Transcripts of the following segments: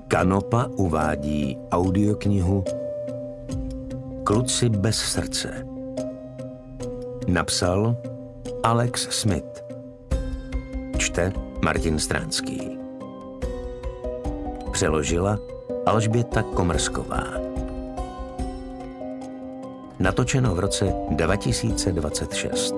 Kanopa uvádí audioknihu Kluci bez srdce. Napsal Alex Smith. Čte Martin Stránský. Přeložila Alžběta Komrsková. Natočeno v roce 2026.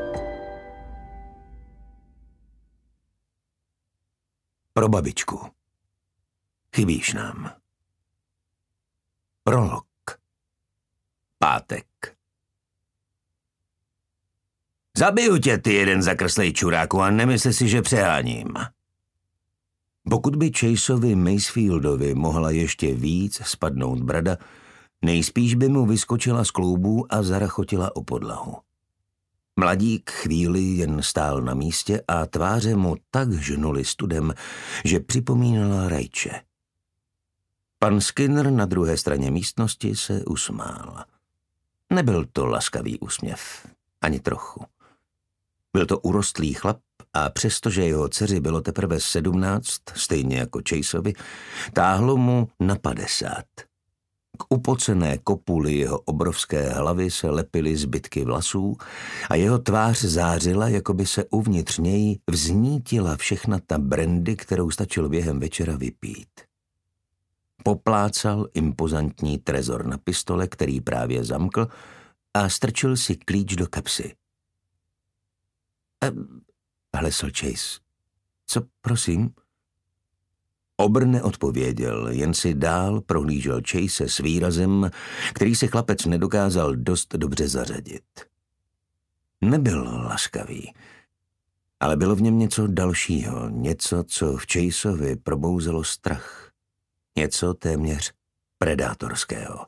Pro babičku. Chybíš nám. Prolog. Pátek. Zabiju tě, ty jeden zakrslej čuráku, a nemysli si, že přeháním. Pokud by Chaseovi Masefieldovi mohla ještě víc spadnout brada, nejspíš by mu vyskočila z kloubů a zarachotila o podlahu. Mladík chvíli jen stál na místě a tváře mu tak žnuly studem, že připomínala rajče. Pan Skinner na druhé straně místnosti se usmál. Nebyl to laskavý úsměv, ani trochu. Byl to urostlý chlap a přestože jeho dceři bylo teprve 17, stejně jako Chaseovi, táhlo mu na 50. K upocené kopuli jeho obrovské hlavy se lepily zbytky vlasů a jeho tvář zářila, jako by se uvnitř něj vznítila všechna ta brandy, kterou stačil během večera vypít. Poplácal impozantní trezor na pistole, který právě zamkl, a strčil si klíč do kapsy. Hlesl Chase. Co, prosím? Obr neodpověděl, jen si dál prohlížel Chase s výrazem, který se chlapec nedokázal dost dobře zařadit. Nebyl laskavý, ale bylo v něm něco dalšího, něco, co v Chaseovi probouzelo strach. Něco téměř predátorského.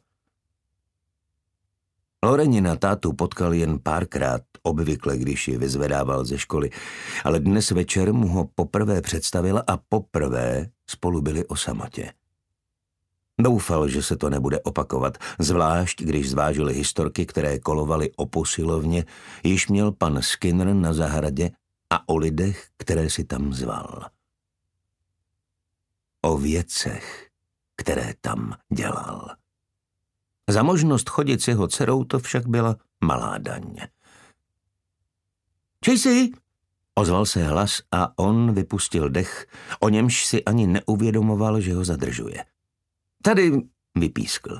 Lorenina tátu potkal jen párkrát, obvykle, když ji vyzvedával ze školy, ale dnes večer mu ho poprvé představila a poprvé spolu byli o samotě. Doufal, že se to nebude opakovat, zvlášť když zvážili historky, které kolovaly o posilovně, již měl pan Skinner na zahradě a o lidech, které si tam zval. O věcech, které tam dělal. Za možnost chodit s jeho dcerou to však byla malá daň. Chasey! Ozval se hlas a on vypustil dech, o němž si ani neuvědomoval, že ho zadržuje. Tady, vypískl.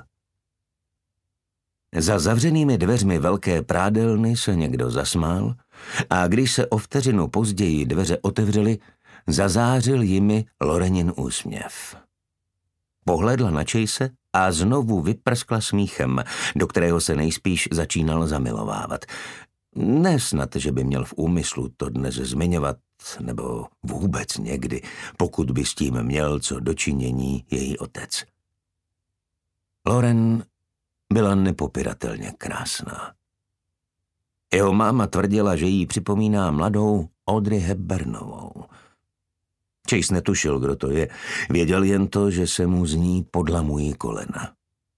Za zavřenými dveřmi velké prádelny se někdo zasmál a když se o vteřinu později dveře otevřely, zazářil jimi Lorenin úsměv. Pohlédla na Chase a znovu vyprskla smíchem, do kterého se nejspíš začínal zamilovávat. Ne snad, že by měl v úmyslu to dnes zmiňovat, nebo vůbec někdy, pokud by s tím měl co dočinění její otec. Loren byla nepopiratelně krásná. Jeho máma tvrdila, že jí připomíná mladou Audrey Hepburnovou. Chase netušil, kdo to je, věděl jen to, že se mu z ní podlamují kolena.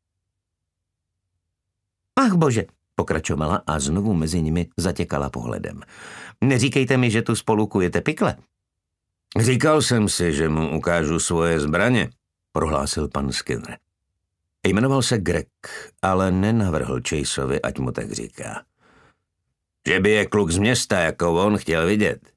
Ach bože, pokračovala a znovu mezi nimi zatěkala pohledem. Neříkejte mi, že tu spolu kujete pikle. Říkal jsem si, že mu ukážu svoje zbraně, prohlásil pan Skinner. Jmenoval se Greg, ale nenavrhl Chaseovi, ať mu tak říká. Že by je kluk z města, jako on, chtěl vidět.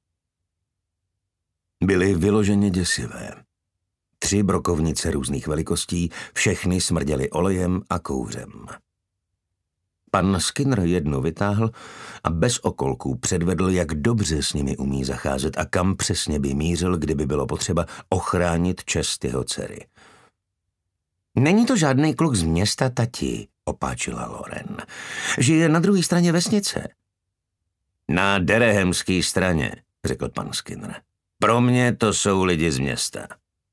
Byly vyloženě děsivé. 3 brokovnice různých velikostí, všechny smrděly olejem a kouřem. Pan Skinner jednu vytáhl a bez okolků předvedl, jak dobře s nimi umí zacházet a kam přesně by mířil, kdyby bylo potřeba ochránit čest jeho dcery. Není to žádný kluk z města, tati, opáčila Loren. Žije na druhé straně vesnice. Na derehemské straně, řekl pan Skinner. Pro mě to jsou lidi z města.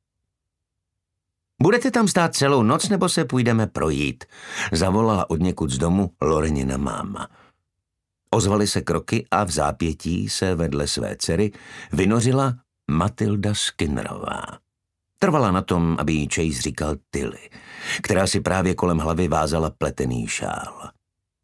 Budete tam stát celou noc, nebo se půjdeme projít? Zavolala odněkud z domu Lorenina máma. Ozvaly se kroky a v zápětí se vedle své dcery vynořila Matilda Skinnerová. Trvala na tom, aby jí Chase říkal Tilly, která si právě kolem hlavy vázala pletený šál.